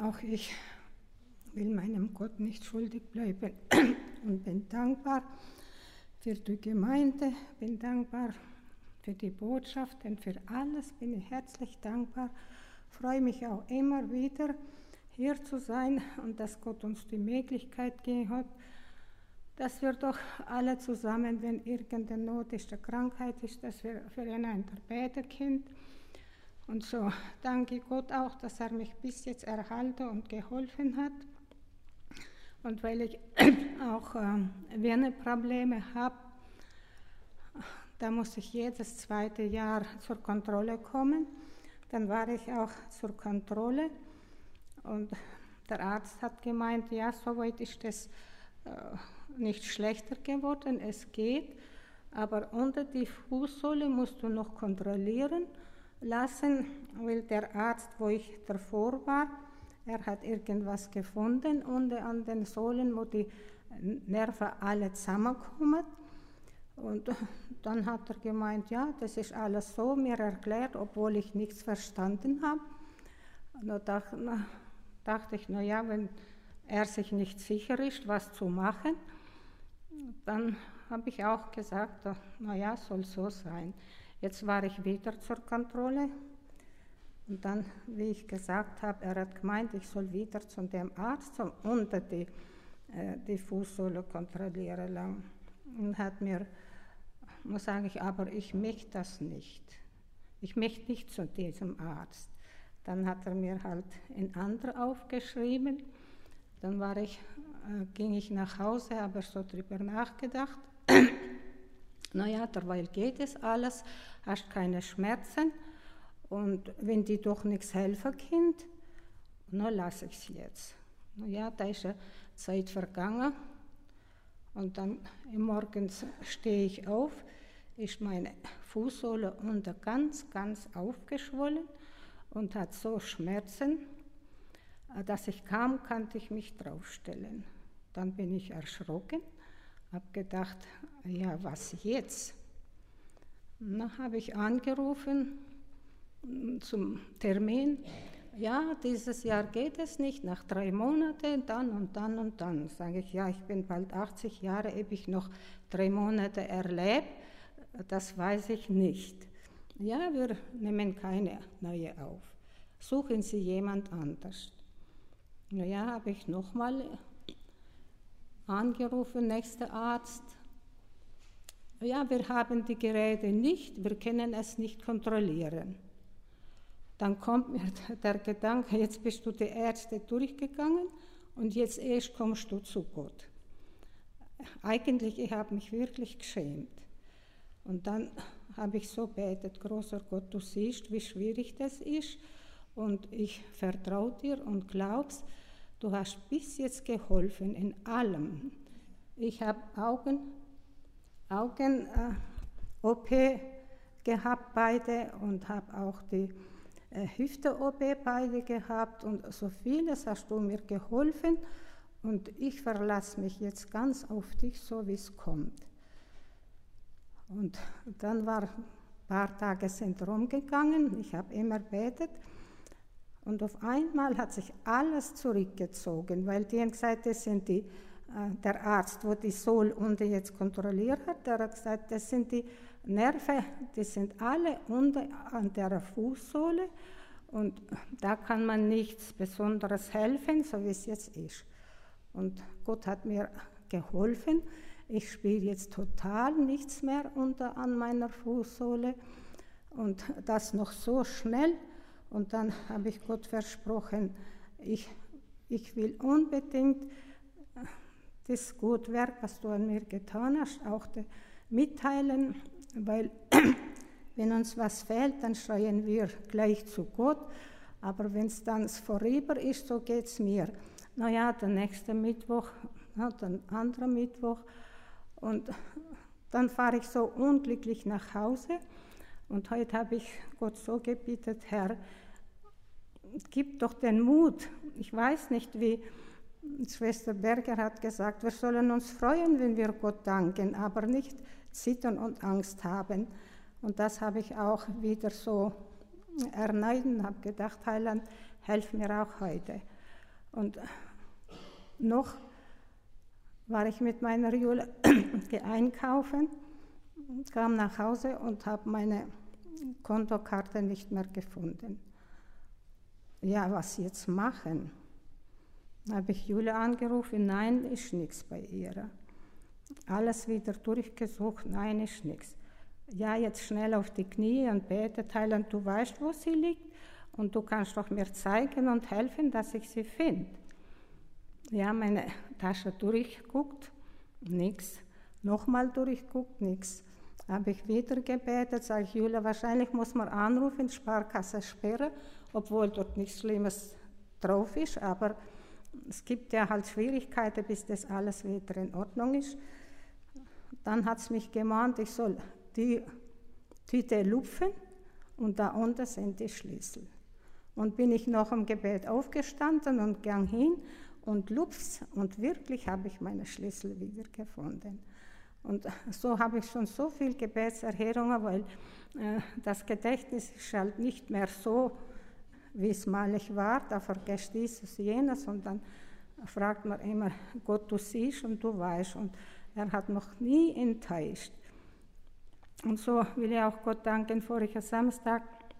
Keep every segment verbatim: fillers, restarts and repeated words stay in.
auch ich will meinem Gott nicht schuldig bleiben und bin dankbar für die Gemeinde, bin dankbar für die Botschaft und für alles bin ich herzlich dankbar. Freue mich auch immer wieder, hier zu sein und dass Gott uns die Möglichkeit gegeben hat, dass wir doch alle zusammen, wenn irgendeine Not ist, eine Krankheit ist, dass wir füreinander beten können. Und so danke Gott auch, dass er mich bis jetzt erhalten und geholfen hat. Und weil ich auch ähm, Venenprobleme habe, da muss ich jedes zweite Jahr zur Kontrolle kommen. Dann war ich auch zur Kontrolle und der Arzt hat gemeint, ja, soweit ist es äh, nicht schlechter geworden, es geht, aber unter die Fußsohle musst du noch kontrollieren lassen, weil der Arzt, wo ich davor war, er hat irgendwas gefunden unter an den Sohlen, wo die Nerven alle zusammenkommen. Und dann hat er gemeint, ja, das ist alles so, mir erklärt, obwohl ich nichts verstanden habe. Da dachte, na, dachte ich, naja, wenn er sich nicht sicher ist, was zu machen, dann habe ich auch gesagt, naja, soll so sein. Jetzt war ich wieder zur Kontrolle und dann, wie ich gesagt habe, er hat gemeint, ich soll wieder zu dem Arzt und unter die, äh, die Fußsohle kontrollieren lassen. Und hat mir, muss sagen, ich, aber ich möchte das nicht. Ich möchte nicht zu diesem Arzt. Dann hat er mir halt ein anderer aufgeschrieben. Dann war ich, äh, ging ich nach Hause, habe so drüber nachgedacht. Naja, derweil geht es alles, hast keine Schmerzen und wenn die doch nichts helfen können, dann lasse ich es jetzt. Naja, da ist eine Zeit vergangen und dann morgens stehe ich auf, ist meine Fußsohle unter ganz, ganz aufgeschwollen und hat so Schmerzen, dass ich kaum konnte ich mich draufstellen. Dann bin ich erschrocken, habe gedacht, ja, was jetzt? Dann habe ich angerufen zum Termin. Ja, dieses Jahr geht es nicht, nach drei Monaten, dann und dann und dann. Sage ich, ja, ich bin bald achtzig Jahre, ob ich noch drei Monate erlebe, das weiß ich nicht. Ja, wir nehmen keine neue auf. Suchen Sie jemand anders. Ja, habe ich nochmal angerufen, nächster Arzt. Ja, wir haben die Geräte nicht, wir können es nicht kontrollieren. Dann kommt mir der Gedanke, jetzt bist du die Ärzte durchgegangen und jetzt erst kommst du zu Gott. Eigentlich, ich habe mich wirklich geschämt. Und dann habe ich so betet, großer Gott, du siehst, wie schwierig das ist und ich vertraue dir und glaubst, du hast bis jetzt geholfen in allem. Ich habe Augen, Augen äh, O P gehabt beide und habe auch die äh, Hüfte-O P beide gehabt und so vieles hast du mir geholfen und ich verlasse mich jetzt ganz auf dich, so wie es kommt. Und dann war ein paar Tage sind rumgegangen, ich habe immer betet. Und auf einmal hat sich alles zurückgezogen, weil die haben gesagt, das sind die, äh, der Arzt, wo die Sohlunde jetzt kontrolliert hat, der hat gesagt, das sind die Nerven, die sind alle unter an der Fußsohle und da kann man nichts Besonderes helfen, so wie es jetzt ist. Und Gott hat mir geholfen, ich spüre jetzt total nichts mehr unter an meiner Fußsohle und das noch so schnell. Und dann habe ich Gott versprochen, ich, ich will unbedingt das gute Werk, was du an mir getan hast, auch mitteilen, weil wenn uns was fehlt, dann schreien wir gleich zu Gott, aber wenn es dann vorüber ist, so geht es mir. Naja, der nächste Mittwoch, ja, der andere Mittwoch und dann fahre ich so unglücklich nach Hause und heute habe ich Gott so gebeten, Herr, gib doch den Mut. Ich weiß nicht, wie Schwester Berger hat gesagt, wir sollen uns freuen, wenn wir Gott danken, aber nicht zittern und Angst haben. Und das habe ich auch wieder so erneut und habe gedacht, Heiland, helf mir auch heute. Und noch war ich mit meiner Jule einkaufen, kam nach Hause und habe meine Kontokarte nicht mehr gefunden. Ja, was jetzt machen? Habe ich Jule angerufen, nein, ist nichts bei ihr. Alles wieder durchgesucht, nein, ist nichts. Ja, jetzt schnell auf die Knie und bete, Thailand, du weißt, wo sie liegt und du kannst doch mir zeigen und helfen, dass ich sie finde. Ja, meine Tasche durchguckt, nichts. Nochmal durchguckt, nichts. Habe ich wieder gebetet, sage ich, Julia, wahrscheinlich muss man anrufen, Sparkasse sperren, obwohl dort nichts Schlimmes drauf ist, aber es gibt ja halt Schwierigkeiten, bis das alles wieder in Ordnung ist. Dann hat es mich gemahnt, ich soll die Tüte lupfen und da unten sind die Schlüssel. Und bin ich noch im Gebet aufgestanden und ging hin und lupf's und wirklich habe ich meine Schlüssel wieder gefunden. Und so habe ich schon so viel Gebetserhörungen, weil äh, das Gedächtnis ist halt nicht mehr so, wie es malig war, da vergisst dieses, jenes und dann fragt man immer, Gott, du siehst und du weißt und er hat noch nie enttäuscht. Und so will ich auch Gott danken, voriger Samstag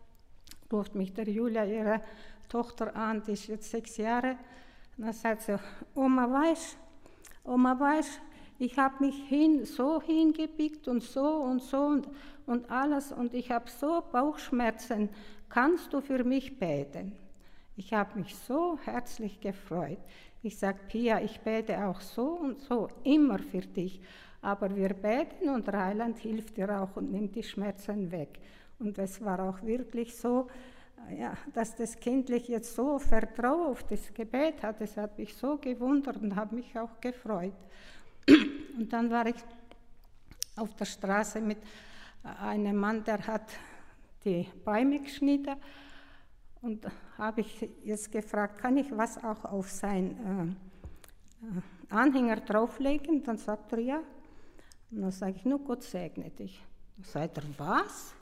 ruft mich der Julia, ihre Tochter an, die ist jetzt sechs Jahre, und dann sagt sie, Oma weiß, Oma weiß, ich habe mich hin, so hingebickt und so und so und, und alles und ich habe so Bauchschmerzen, kannst du für mich beten? Ich habe mich so herzlich gefreut. Ich sage, Pia, ich bete auch so und so, immer für dich. Aber wir beten und Reiland hilft dir auch und nimmt die Schmerzen weg. Und es war auch wirklich so, ja, dass das Kindlich jetzt so Vertrauen auf das Gebet hat. Das hat mich so gewundert und habe mich auch gefreut. Und dann war ich auf der Straße mit einem Mann, der hat die Bäume geschnitten und habe ich jetzt gefragt, kann ich was auch auf seinen äh, Anhänger drauflegen? Dann sagt er ja. Und dann sage ich, nur Gott segne dich. Dann sagt er, was?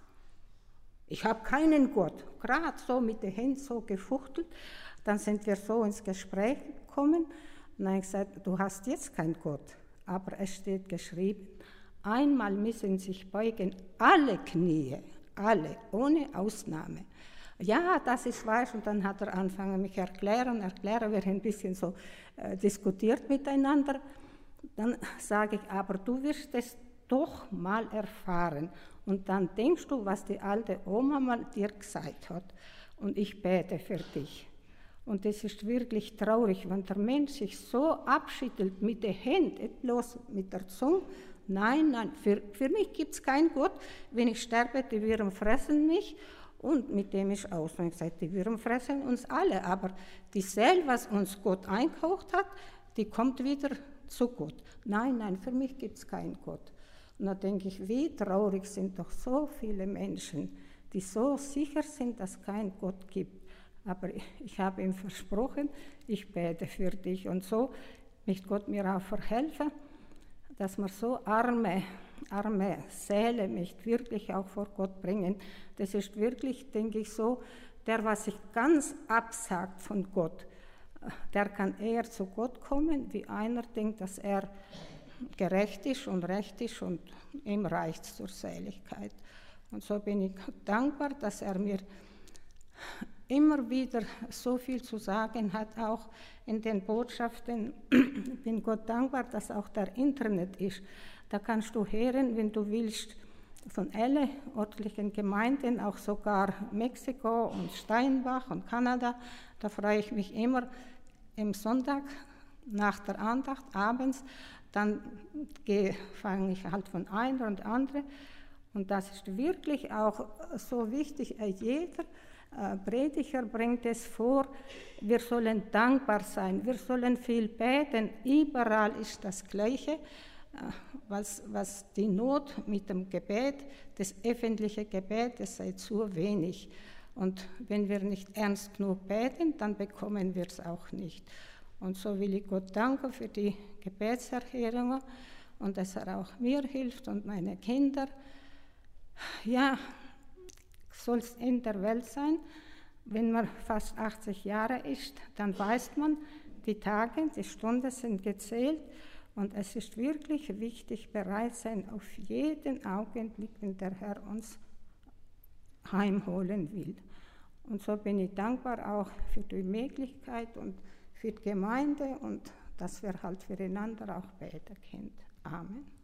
Ich habe keinen Gott. Gerade so mit den Händen so gefuchtelt. Dann sind wir so ins Gespräch gekommen. Und dann habe ich gesagt, du hast jetzt keinen Gott. Aber es steht geschrieben, einmal müssen sich beugen alle Knie, alle, ohne Ausnahme. Ja, das ist wahr. Und dann hat er angefangen, mich erklären, erklären, wir haben ein bisschen so äh, diskutiert miteinander. Dann sage ich, aber du wirst es doch mal erfahren. Und dann denkst du, was die alte Oma mal dir gesagt hat. Und ich bete für dich. Und es ist wirklich traurig, wenn der Mensch sich so abschüttelt mit den Händen, nicht bloß mit der Zunge. Nein, nein, für, für mich gibt es keinen Gott. Wenn ich sterbe, die Würmer fressen mich. Und mit dem ist aus. Und ich sage, die Würmer fressen uns alle. Aber die Seele, was uns Gott eingehaucht hat, die kommt wieder zu Gott. Nein, nein, für mich gibt es keinen Gott. Und da denke ich, wie traurig sind doch so viele Menschen, die so sicher sind, dass es keinen Gott gibt. Aber ich habe ihm versprochen, ich bete für dich. Und so möchte Gott mir auch verhelfen, dass man so arme, arme Seele nicht wirklich auch vor Gott bringen. Das ist wirklich, denke ich, so, der, was sich ganz absagt von Gott, der kann eher zu Gott kommen, wie einer denkt, dass er gerecht ist und recht ist und ihm reicht zur Seligkeit. Und so bin ich dankbar, dass er mir immer wieder so viel zu sagen hat, auch in den Botschaften. Ich bin Gott dankbar, dass auch der Internet ist. Da kannst du hören, wenn du willst, von allen örtlichen Gemeinden, auch sogar Mexiko und Steinbach und Kanada. Da freue ich mich immer am Sonntag nach der Andacht abends. Dann fange ich halt von einer und andere. Und das ist wirklich auch so wichtig. Jeder äh, Prediger bringt es vor, wir sollen dankbar sein, wir sollen viel beten. Überall ist das Gleiche, äh, was, was die Not mit dem Gebet, das öffentliche Gebet, das sei zu wenig. Und wenn wir nicht ernst genug beten, dann bekommen wir es auch nicht. Und so will ich Gott danken für die Gebetserhörungen und dass er auch mir hilft und meine Kinder. Ja, soll es in der Welt sein, wenn man fast achtzig Jahre ist, dann weiß man, die Tage, die Stunden sind gezählt und es ist wirklich wichtig, bereit sein auf jeden Augenblick, wenn der Herr uns heimholen will. Und so bin ich dankbar auch für die Möglichkeit und für die Gemeinde und dass wir halt füreinander auch beten können. Amen.